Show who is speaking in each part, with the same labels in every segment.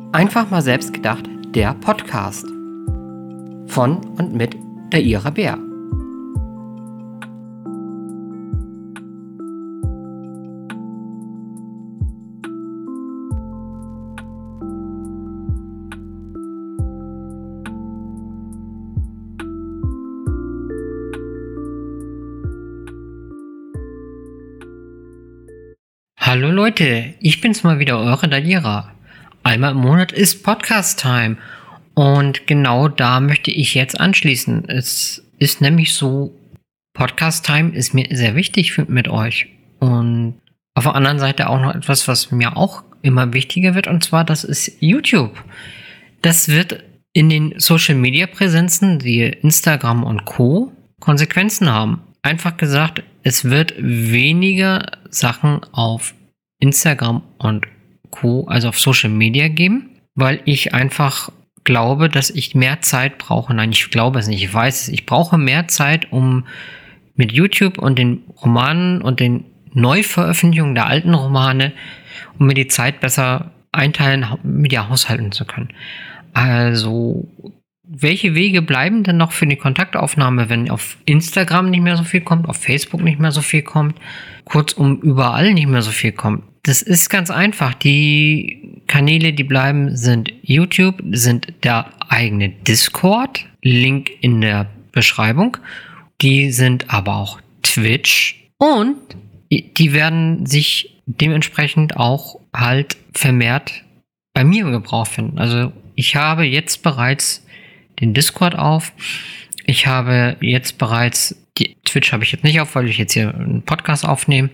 Speaker 1: Einfach mal selbst gedacht, der Podcast. Von und mit der Ira Bär. Hallo Leute, ich bin's mal wieder, eure Dalira. Einmal im Monat ist Podcast-Time und genau da möchte ich jetzt anschließen. Es ist nämlich so, Podcast-Time ist mir sehr wichtig mit euch und auf der anderen Seite auch noch etwas, was mir auch immer wichtiger wird, und zwar das ist YouTube. Das wird in den Social-Media-Präsenzen wie Instagram und Co. Konsequenzen haben. Einfach gesagt, es wird weniger Sachen auf Instagram und Co., also auf Social Media geben, weil ich einfach glaube, dass ich mehr Zeit brauche. Nein, ich glaube es nicht, ich weiß es. Ich brauche mehr Zeit, um mit YouTube und den Romanen und den Neuveröffentlichungen der alten Romane, um mir die Zeit besser einteilen, mit ihr haushalten zu können. Also, welche Wege bleiben denn noch für die Kontaktaufnahme, wenn auf Instagram nicht mehr so viel kommt, auf Facebook nicht mehr so viel kommt, kurzum überall nicht mehr so viel kommt? Das ist ganz einfach. Die Kanäle, die bleiben, sind YouTube, sind der eigene Discord, Link in der Beschreibung. Die sind aber auch Twitch und die werden sich dementsprechend auch halt vermehrt bei mir im Gebrauch finden. Also ich habe jetzt bereits den Discord auf. Ich habe jetzt bereits, die Twitch habe ich jetzt nicht auf, weil ich jetzt hier einen Podcast aufnehme.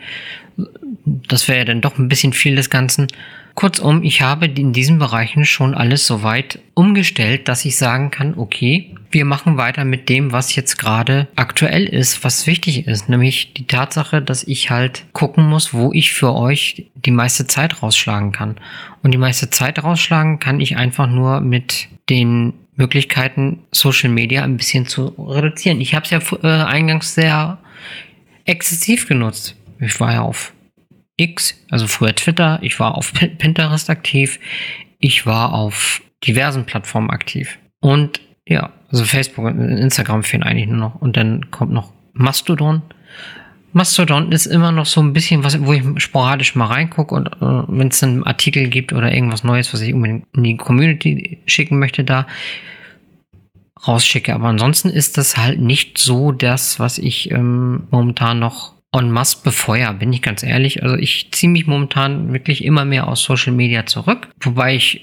Speaker 1: Das wäre ja dann doch ein bisschen viel des Ganzen. Kurzum, ich habe in diesen Bereichen schon alles so weit umgestellt, dass ich sagen kann, okay, wir machen weiter mit dem, was jetzt gerade aktuell ist, was wichtig ist. Nämlich die Tatsache, dass ich halt gucken muss, wo ich für euch die meiste Zeit rausschlagen kann. Und die meiste Zeit rausschlagen kann ich einfach nur mit den Möglichkeiten, Social Media ein bisschen zu reduzieren. Ich habe es ja eingangs sehr exzessiv genutzt. Ich war ja auf X, also früher Twitter, ich war auf Pinterest aktiv, ich war auf diversen Plattformen aktiv. Und ja, also Facebook und Instagram fehlen eigentlich nur noch. Und dann kommt noch Mastodon. Mastodon ist immer noch so ein bisschen was, wo ich sporadisch mal reingucke und wenn es einen Artikel gibt oder irgendwas Neues, was ich unbedingt in die Community schicken möchte, da rausschicke. Aber ansonsten ist das halt nicht so das, was ich momentan noch en masse befeuere, bin ich ganz ehrlich. Also ich ziehe mich momentan wirklich immer mehr aus Social Media zurück, wobei ich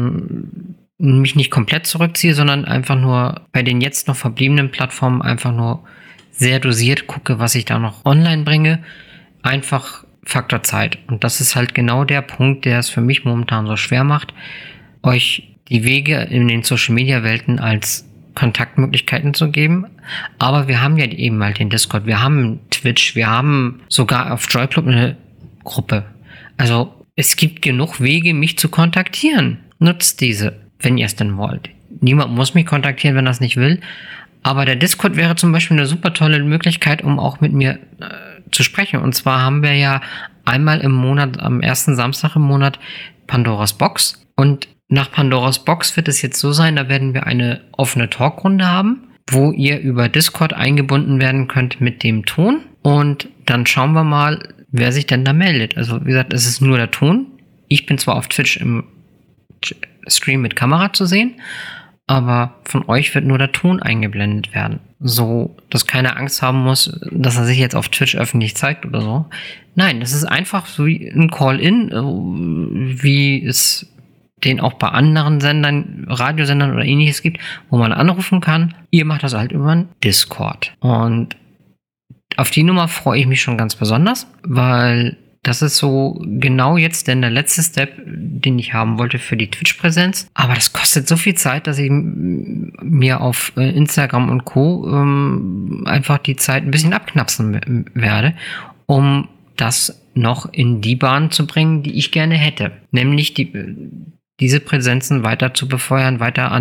Speaker 1: mich nicht komplett zurückziehe, sondern einfach nur bei den jetzt noch verbliebenen Plattformen einfach nur sehr dosiert gucke, was ich da noch online bringe. Einfach Faktor Zeit. Und das ist halt genau der Punkt, der es für mich momentan so schwer macht, euch die Wege in den Social-Media-Welten als Kontaktmöglichkeiten zu geben. Aber wir haben ja eben halt den Discord, wir haben Twitch, wir haben sogar auf Joyclub eine Gruppe. Also es gibt genug Wege, mich zu kontaktieren. Nutzt diese, wenn ihr es denn wollt. Niemand muss mich kontaktieren, wenn er es nicht will. Aber der Discord wäre zum Beispiel eine super tolle Möglichkeit, um auch mit mir zu sprechen. Und zwar haben wir ja einmal im Monat, am ersten Samstag im Monat, Pandoras Box. Und nach Pandoras Box wird es jetzt so sein, da werden wir eine offene Talkrunde haben, wo ihr über Discord eingebunden werden könnt mit dem Ton. Und dann schauen wir mal, wer sich denn da meldet. Also wie gesagt, es ist nur der Ton. Ich bin zwar auf Twitch im Stream mit Kamera zu sehen, aber von euch wird nur der Ton eingeblendet werden. So, dass keiner Angst haben muss, dass er sich jetzt auf Twitch öffentlich zeigt oder so. Nein, das ist einfach so wie ein Call-In, wie es den auch bei anderen Sendern, Radiosendern oder ähnliches gibt, wo man anrufen kann. Ihr macht das halt über einen Discord. Und auf die Nummer freue ich mich schon ganz besonders, weil das ist so genau jetzt denn der letzte Step, den ich haben wollte für die Twitch-Präsenz. Aber das kostet so viel Zeit, dass ich mir auf Instagram und Co. Einfach die Zeit ein bisschen abknapsen werde, um das noch in die Bahn zu bringen, die ich gerne hätte. Nämlich diese Präsenzen weiter zu befeuern, weiter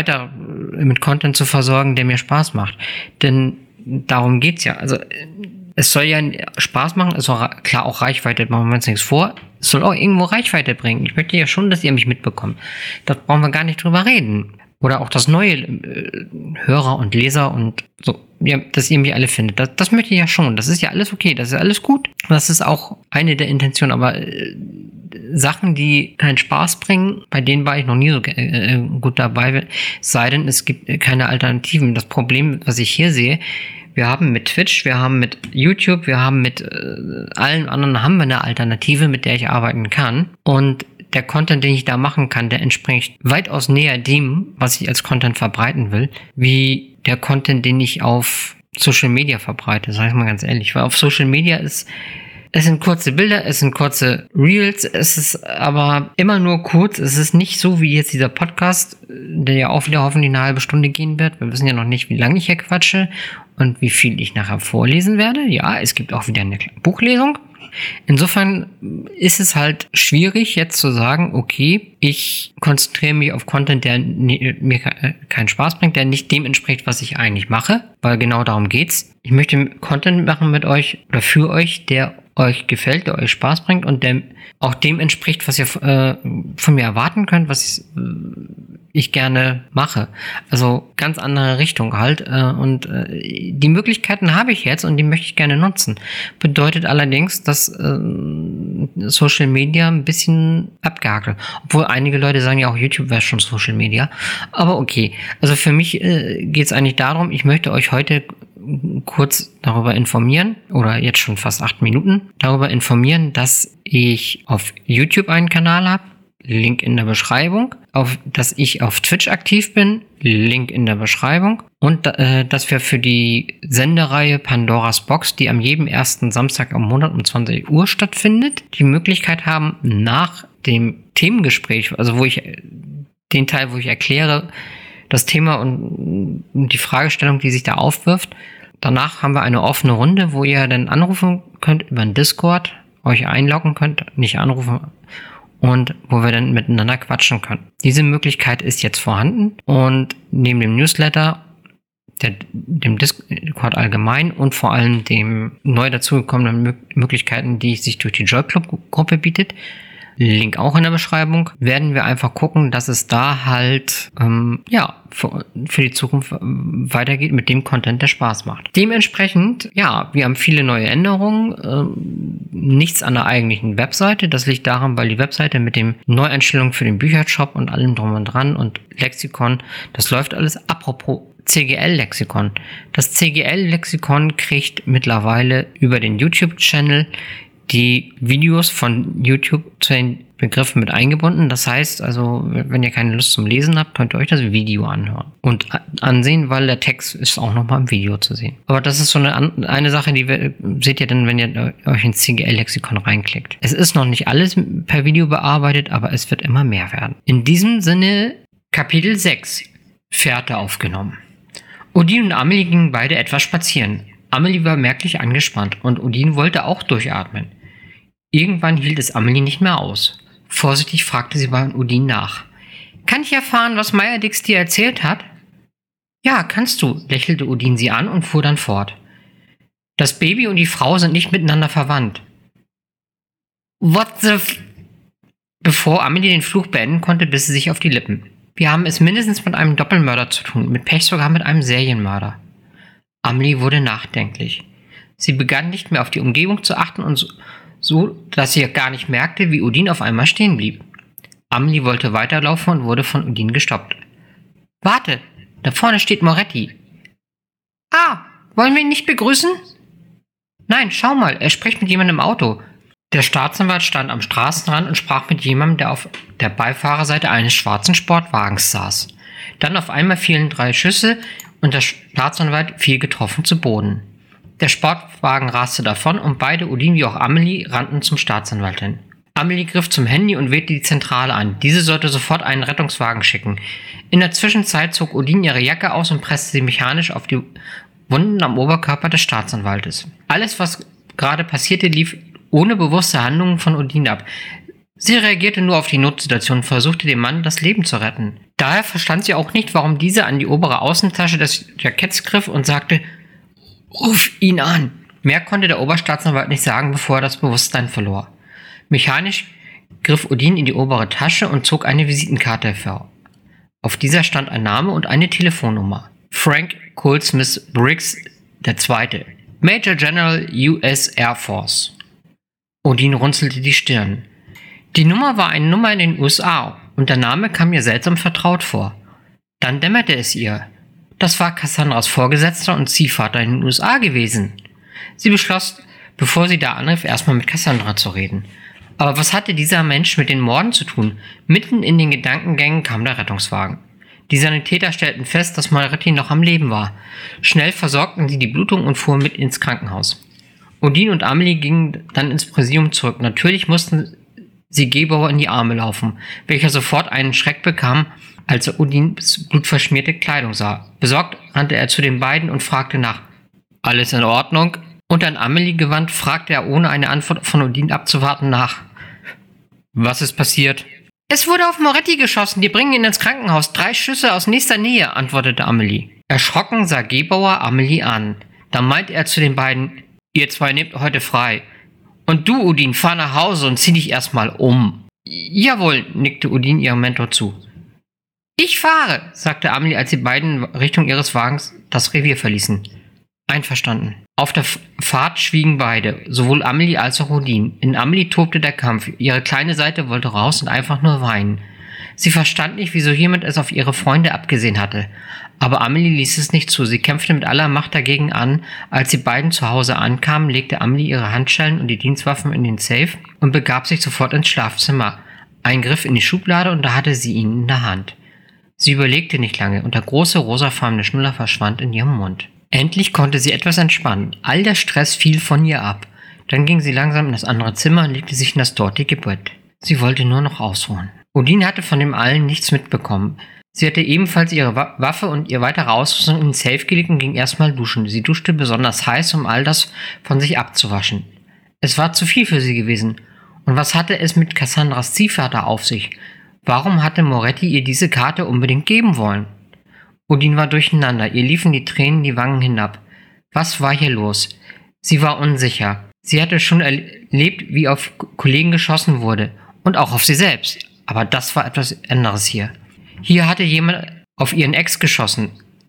Speaker 1: mit Content zu versorgen, der mir Spaß macht. Denn darum geht's ja. Also es soll ja Spaß machen, es soll klar auch Reichweite, machen wir uns nichts vor. Es soll auch irgendwo Reichweite bringen. Ich möchte ja schon, dass ihr mich mitbekommt. Da brauchen wir gar nicht drüber reden. Oder auch das neue Hörer und Leser und so, ja, dass ihr mich alle findet. Das möchte ich ja schon. Das ist ja alles okay. Das ist alles gut. Das ist auch eine der Intentionen. Aber Sachen, die keinen Spaß bringen, bei denen war ich noch nie so gut dabei. Sei denn, es gibt keine Alternativen. Das Problem, was ich hier sehe, wir haben mit Twitch, wir haben mit YouTube, wir haben mit allen anderen haben wir eine Alternative, mit der ich arbeiten kann. Und der Content, den ich da machen kann, der entspricht weitaus näher dem, was ich als Content verbreiten will, wie der Content, den ich auf Social Media verbreite, sag ich mal ganz ehrlich. Weil auf Social Media es sind kurze Bilder, es sind kurze Reels, es ist aber immer nur kurz. Es ist nicht so wie jetzt dieser Podcast, der ja auch wieder hoffentlich eine halbe Stunde gehen wird. Wir wissen ja noch nicht, wie lange ich hier quatsche und wie viel ich nachher vorlesen werde. Ja, es gibt auch wieder eine Buchlesung. Insofern ist es halt schwierig, jetzt zu sagen, okay, ich konzentriere mich auf Content, der mir keinen Spaß bringt, der nicht dem entspricht, was ich eigentlich mache, weil genau darum geht's. Ich möchte Content machen mit euch oder für euch, der euch gefällt, der euch Spaß bringt und der auch dem entspricht, was ihr von mir erwarten könnt, was ich gerne mache. Also ganz andere Richtung halt. Und die Möglichkeiten habe ich jetzt und die möchte ich gerne nutzen. Bedeutet allerdings, dass Social Media ein bisschen abgehakt wird. Obwohl einige Leute sagen ja auch, YouTube wäre schon Social Media. Aber okay. Also für mich geht es eigentlich darum, ich möchte euch heute kurz darüber informieren, oder jetzt schon fast 8 Minuten, darüber informieren, dass ich auf YouTube einen Kanal habe, Link in der Beschreibung, dass ich auf Twitch aktiv bin, Link in der Beschreibung, und dass wir für die Sendereihe Pandoras Box, die am jedem ersten Samstag im Monat um 20 Uhr stattfindet, die Möglichkeit haben, nach dem Themengespräch, also den Teil, wo ich erkläre, das Thema und die Fragestellung, die sich da aufwirft. Danach haben wir eine offene Runde, wo ihr dann anrufen könnt über den Discord, euch einloggen könnt, nicht anrufen, und wo wir dann miteinander quatschen können. Diese Möglichkeit ist jetzt vorhanden und neben dem Newsletter, dem Discord allgemein und vor allem dem neu dazugekommenen Möglichkeiten, die sich durch die Joy Club Gruppe bietet, Link auch in der Beschreibung, werden wir einfach gucken, dass es da halt für die Zukunft weitergeht mit dem Content, der Spaß macht. Dementsprechend, ja, wir haben viele neue Änderungen, nichts an der eigentlichen Webseite. Das liegt daran, weil die Webseite mit den Neueinstellungen für den Büchershop und allem drum und dran und Lexikon, das läuft alles. Apropos CGL-Lexikon. Das CGL-Lexikon kriegt mittlerweile über den YouTube-Channel die Videos von YouTube zu den Begriffen mit eingebunden. Das heißt also, wenn ihr keine Lust zum Lesen habt, könnt ihr euch das Video anhören und ansehen, weil der Text ist auch nochmal im Video zu sehen. Aber das ist so eine Sache, die seht ihr dann, wenn ihr euch ins CGL-Lexikon reinklickt. Es ist noch nicht alles per Video bearbeitet, aber es wird immer mehr werden. In diesem Sinne, Kapitel 6, Fährte aufgenommen. Odin und Amelie gingen beide etwas spazieren. Amelie war merklich angespannt und Odin wollte auch durchatmen. Irgendwann hielt es Amelie nicht mehr aus. Vorsichtig fragte sie bei Odin nach. Kann ich erfahren, was Meyerdix dir erzählt hat? Ja, kannst du, lächelte Odin sie an und fuhr dann fort. Das Baby und die Frau sind nicht miteinander verwandt. What the Bevor Amelie den Fluch beenden konnte, biss sie sich auf die Lippen. Wir haben es mindestens mit einem Doppelmörder zu tun, mit Pech sogar mit einem Serienmörder. Amelie wurde nachdenklich. Sie begann nicht mehr auf die Umgebung zu achten und so, dass sie gar nicht merkte, wie Odin auf einmal stehen blieb. Amelie wollte weiterlaufen und wurde von Odin gestoppt. Warte, da vorne steht Moretti. Ah, wollen wir ihn nicht begrüßen? Nein, schau mal, er spricht mit jemandem im Auto. Der Staatsanwalt stand am Straßenrand und sprach mit jemandem, der auf der Beifahrerseite eines schwarzen Sportwagens saß. Dann auf einmal fielen 3 Schüsse und der Staatsanwalt fiel getroffen zu Boden. Der Sportwagen raste davon und beide, Odin wie auch Amelie, rannten zum Staatsanwalt hin. Amelie griff zum Handy und wählte die Zentrale an. Diese sollte sofort einen Rettungswagen schicken. In der Zwischenzeit zog Odin ihre Jacke aus und presste sie mechanisch auf die Wunden am Oberkörper des Staatsanwaltes. Alles, was gerade passierte, lief ohne bewusste Handlungen von Odin ab. Sie reagierte nur auf die Notsituation und versuchte dem Mann das Leben zu retten. Daher verstand sie auch nicht, warum dieser an die obere Außentasche des Jacketts griff und sagte, »Ruf ihn an!« Mehr konnte der Oberstaatsanwalt nicht sagen, bevor er das Bewusstsein verlor. Mechanisch griff Odin in die obere Tasche und zog eine Visitenkarte hervor. Auf dieser stand ein Name und eine Telefonnummer. Frank Goldsmith Briggs II., Major General US Air Force. Odin runzelte die Stirn. Die Nummer war eine Nummer in den USA und der Name kam ihr seltsam vertraut vor. Dann dämmerte es ihr. Das war Cassandras Vorgesetzter und Ziehvater in den USA gewesen. Sie beschloss, bevor sie da anrief, erstmal mit Cassandra zu reden. Aber was hatte dieser Mensch mit den Morden zu tun? Mitten in den Gedankengängen kam der Rettungswagen. Die Sanitäter stellten fest, dass Moretti noch am Leben war. Schnell versorgten sie die Blutung und fuhren mit ins Krankenhaus. Odin und Amelie gingen dann ins Präsidium zurück. Natürlich mussten sie Gebauer in die Arme laufen, welcher sofort einen Schreck bekam, als er Odins blutverschmierte Kleidung sah. Besorgt rannte er zu den beiden und fragte nach: Alles in Ordnung? Und an Amelie gewandt, fragte er, ohne eine Antwort von Odin abzuwarten, nach: Was ist passiert? Es wurde auf Moretti geschossen, die bringen ihn ins Krankenhaus. 3 Schüsse aus nächster Nähe, antwortete Amelie. Erschrocken sah Gebauer Amelie an. Dann meinte er zu den beiden: Ihr zwei nehmt heute frei. Und du, Odin, fahr nach Hause und zieh dich erstmal um. Jawohl, nickte Odin ihrem Mentor zu. Ich fahre, sagte Amelie, als die beiden Richtung ihres Wagens das Revier verließen. Einverstanden. Auf der Fahrt schwiegen beide, sowohl Amelie als auch Odin. In Amelie tobte der Kampf. Ihre kleine Seite wollte raus und einfach nur weinen. Sie verstand nicht, wieso jemand es auf ihre Freunde abgesehen hatte. Aber Amelie ließ es nicht zu. Sie kämpfte mit aller Macht dagegen an. Als die beiden zu Hause ankamen, legte Amelie ihre Handschellen und die Dienstwaffen in den Safe und begab sich sofort ins Schlafzimmer. Ein Griff in die Schublade und da hatte sie ihn in der Hand. Sie überlegte nicht lange und der große rosafarbene Schnuller verschwand in ihrem Mund. Endlich konnte sie etwas entspannen. All der Stress fiel von ihr ab. Dann ging sie langsam in das andere Zimmer und legte sich in das dortige Bett. Sie wollte nur noch ausruhen. Odin hatte von dem allen nichts mitbekommen. Sie hatte ebenfalls ihre Waffe und ihr weitere Ausrüstung in den Safe gelegt und ging erstmal duschen. Sie duschte besonders heiß, um all das von sich abzuwaschen. Es war zu viel für sie gewesen. Und was hatte es mit Cassandras Ziehvater auf sich? Warum hatte Moretti ihr diese Karte unbedingt geben wollen? Odin war durcheinander, ihr liefen die Tränen die Wangen hinab. Was war hier los? Sie war unsicher. Sie hatte schon erlebt, wie auf Kollegen geschossen wurde. Und auch auf sie selbst. Aber das war etwas anderes hier. Hier hatte jemand auf ihren Ex geschossen.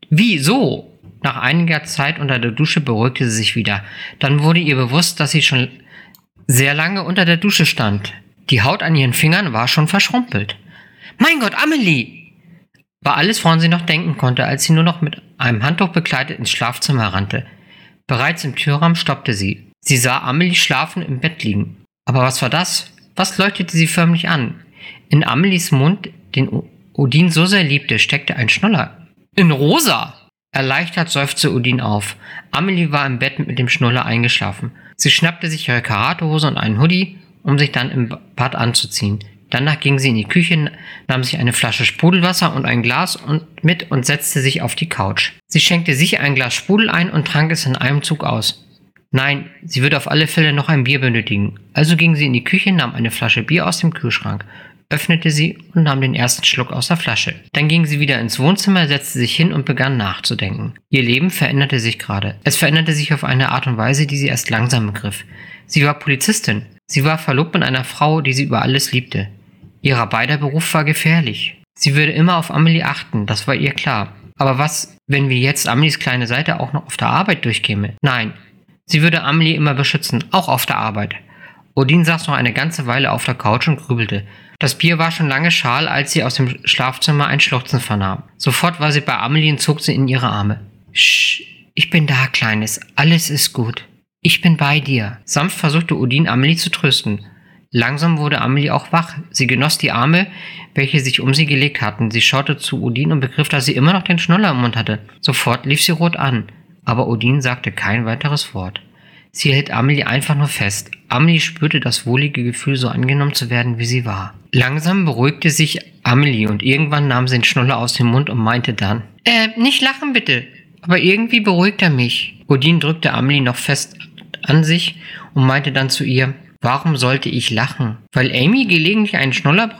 Speaker 1: Wieso? Nach einiger Zeit unter der Dusche beruhigte sie sich wieder. Dann wurde ihr bewusst, dass sie schon sehr lange unter der Dusche stand. Die Haut an ihren Fingern war schon verschrumpelt. Mein Gott, Amelie! War alles, woran sie noch denken konnte, als sie nur noch mit einem Handtuch bekleidet ins Schlafzimmer rannte. Bereits im Türrahmen stoppte sie. Sie sah Amelie schlafend im Bett liegen. Aber was war das? Was leuchtete sie förmlich an? In Amelies Mund, den Odin so sehr liebte, steckte ein Schnuller. In rosa! Erleichtert seufzte Odin auf. Amelie war im Bett mit dem Schnuller eingeschlafen. Sie schnappte sich ihre Karatehose und einen Hoodie, um sich dann im Bad anzuziehen. Danach ging sie in die Küche, nahm sich eine Flasche Sprudelwasser und ein Glas mit und setzte sich auf die Couch. Sie schenkte sich ein Glas Sprudel ein und trank es in einem Zug aus. Nein, sie würde auf alle Fälle noch ein Bier benötigen. Also ging sie in die Küche, nahm eine Flasche Bier aus dem Kühlschrank, öffnete sie und nahm den ersten Schluck aus der Flasche. Dann ging sie wieder ins Wohnzimmer, setzte sich hin und begann nachzudenken. Ihr Leben veränderte sich gerade. Es veränderte sich auf eine Art und Weise, die sie erst langsam begriff. Sie war Polizistin. Sie war verlobt mit einer Frau, die sie über alles liebte. Ihrer beider Beruf war gefährlich. Sie würde immer auf Amelie achten, das war ihr klar. Aber was, wenn wir jetzt Amelies kleine Seite auch noch auf der Arbeit durchkäme? Nein, sie würde Amelie immer beschützen, auch auf der Arbeit. Odin saß noch eine ganze Weile auf der Couch und grübelte. Das Bier war schon lange schal, als sie aus dem Schlafzimmer ein Schluchzen vernahm. Sofort war sie bei Amelie und zog sie in ihre Arme. Sch, ich bin da, Kleines, alles ist gut. Ich bin bei dir. Sanft versuchte Odin, Amelie zu trösten. Langsam wurde Amelie auch wach. Sie genoss die Arme, welche sich um sie gelegt hatten. Sie schaute zu Odin und begriff, dass sie immer noch den Schnuller im Mund hatte. Sofort lief sie rot an. Aber Odin sagte kein weiteres Wort. Sie hielt Amelie einfach nur fest. Amelie spürte das wohlige Gefühl, so angenommen zu werden, wie sie war. Langsam beruhigte sich Amelie und irgendwann nahm sie den Schnuller aus dem Mund und meinte dann: nicht lachen bitte. Aber irgendwie beruhigt er mich. Odin drückte Amelie noch fest an sich und meinte dann zu ihr: Warum sollte ich lachen? Weil Amy gelegentlich einen Schnuller braucht?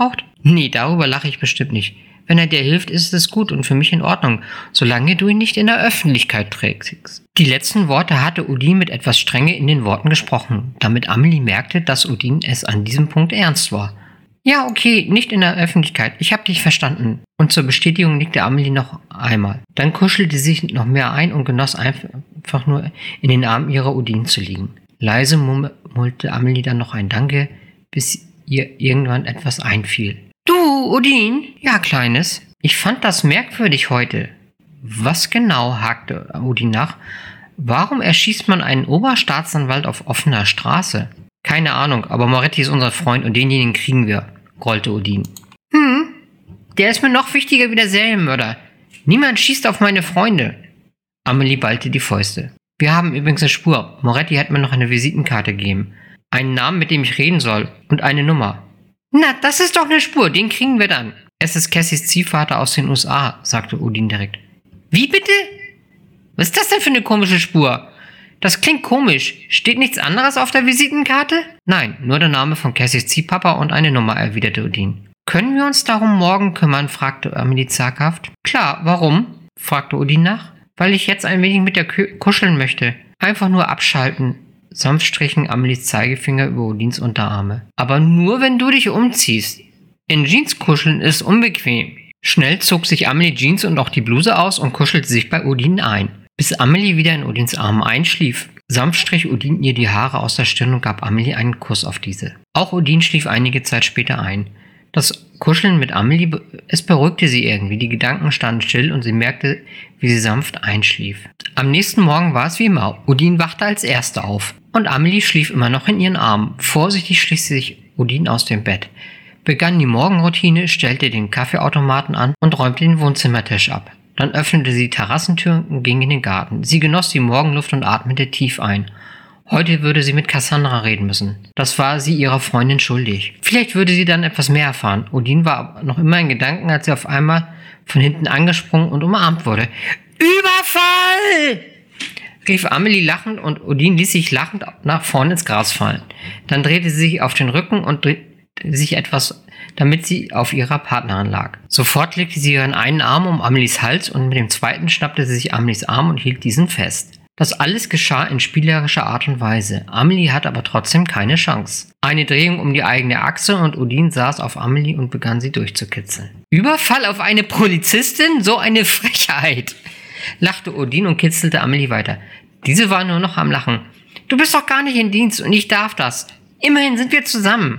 Speaker 1: Nee, darüber lache ich bestimmt nicht. Wenn er dir hilft, ist es gut und für mich in Ordnung, solange du ihn nicht in der Öffentlichkeit trägst. Die letzten Worte hatte Odin mit etwas Strenge in den Worten gesprochen, damit Amelie merkte, dass Odin es an diesem Punkt ernst war. Ja, okay, nicht in der Öffentlichkeit, ich hab dich verstanden. Und zur Bestätigung nickte Amelie noch einmal. Dann kuschelte sie sich noch mehr ein und genoss einfach nur in den Armen ihrer Odin zu liegen. Leise murmelte Amelie dann noch ein Danke, bis ihr irgendwann etwas einfiel. Du, Odin? Ja, Kleines. Ich fand das merkwürdig heute. Was genau? Hakte Odin nach. Warum erschießt man einen Oberstaatsanwalt auf offener Straße? Keine Ahnung, aber Moretti ist unser Freund und denjenigen kriegen wir, grollte Odin. Der ist mir noch wichtiger wie der Serienmörder. Niemand schießt auf meine Freunde. Amelie ballte die Fäuste. Wir haben übrigens eine Spur. Moretti hat mir noch eine Visitenkarte gegeben. Einen Namen, mit dem ich reden soll und eine Nummer. Na, das ist doch eine Spur, den kriegen wir dann. Es ist Cassys Ziehvater aus den USA, sagte Odin direkt. Wie bitte? Was ist das denn für eine komische Spur? Das klingt komisch. Steht nichts anderes auf der Visitenkarte? Nein, nur der Name von Cassys Ziehpapa und eine Nummer, erwiderte Odin. Können wir uns darum morgen kümmern, fragte Amelie zaghaft. Klar, warum? Fragte Odin nach. Weil ich jetzt ein wenig mit der kuscheln möchte. Einfach nur abschalten. Sanft strichen Amelies Zeigefinger über Odins Unterarme. Aber nur, wenn du dich umziehst. In Jeans kuscheln ist unbequem. Schnell zog sich Amelie Jeans und auch die Bluse aus und kuschelte sich bei Odin ein. Bis Amelie wieder in Odins Armen einschlief. Sanft strich Odin ihr die Haare aus der Stirn und gab Amelie einen Kuss auf diese. Auch Odin schlief einige Zeit später ein. Das Kuscheln mit Amelie, es beruhigte sie irgendwie. Die Gedanken standen still und sie merkte, wie sie sanft einschlief. Am nächsten Morgen war es wie immer. Odin wachte als Erste auf. Und Amelie schlief immer noch in ihren Armen. Vorsichtig schlich sich Odin aus dem Bett, begann die Morgenroutine, stellte den Kaffeeautomaten an und räumte den Wohnzimmertisch ab. Dann öffnete sie die Terrassentür und ging in den Garten. Sie genoss die Morgenluft und atmete tief ein. Heute würde sie mit Cassandra reden müssen. Das war sie ihrer Freundin schuldig. Vielleicht würde sie dann etwas mehr erfahren. Odin war noch immer in Gedanken, als sie auf einmal von hinten angesprungen und umarmt wurde. Überfall! Rief Amelie lachend und Odin ließ sich lachend nach vorne ins Gras fallen. Dann drehte sie sich auf den Rücken und drehte sich etwas, damit sie auf ihrer Partnerin lag. Sofort legte sie ihren einen Arm um Amelies Hals und mit dem zweiten schnappte sie sich Amelies Arm und hielt diesen fest. Das alles geschah in spielerischer Art und Weise. Amelie hatte aber trotzdem keine Chance. Eine Drehung um die eigene Achse und Odin saß auf Amelie und begann sie durchzukitzeln. Überfall auf eine Polizistin? So eine Frechheit! Lachte Odin und kitzelte Amelie weiter. Diese war nur noch am Lachen. Du bist doch gar nicht in Dienst und ich darf das. Immerhin sind wir zusammen.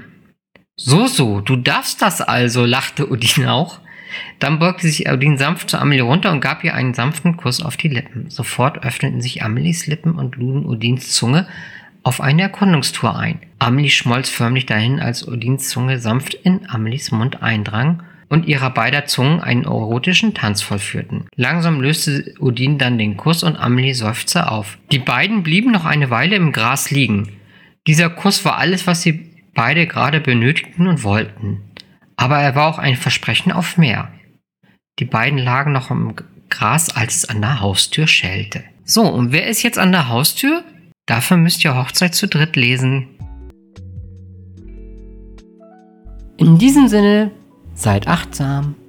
Speaker 1: So, du darfst das also, lachte Odin auch. Dann beugte sich Odin sanft zu Amelie runter und gab ihr einen sanften Kuss auf die Lippen. Sofort öffneten sich Amelies Lippen und luden Odins Zunge auf eine Erkundungstour ein. Amelie schmolz förmlich dahin, als Odins Zunge sanft in Amelies Mund eindrang und ihrer beider Zungen einen erotischen Tanz vollführten. Langsam löste Odin dann den Kuss und Amelie seufzte auf. Die beiden blieben noch eine Weile im Gras liegen. Dieser Kuss war alles, was sie beide gerade benötigten und wollten. Aber er war auch ein Versprechen auf mehr. Die beiden lagen noch im Gras, als es an der Haustür schellte. So, und wer ist jetzt an der Haustür? Dafür müsst ihr Hochzeit zu dritt lesen. In diesem Sinne, seid achtsam.